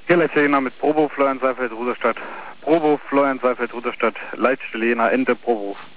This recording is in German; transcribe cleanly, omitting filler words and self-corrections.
Hier Leitstelle Jena mit Probo, Florian Seifeld, Ruderstadt. Probo, Florian Seifeld, Ruderstadt. Leitstelle Jena, Ende, Probo.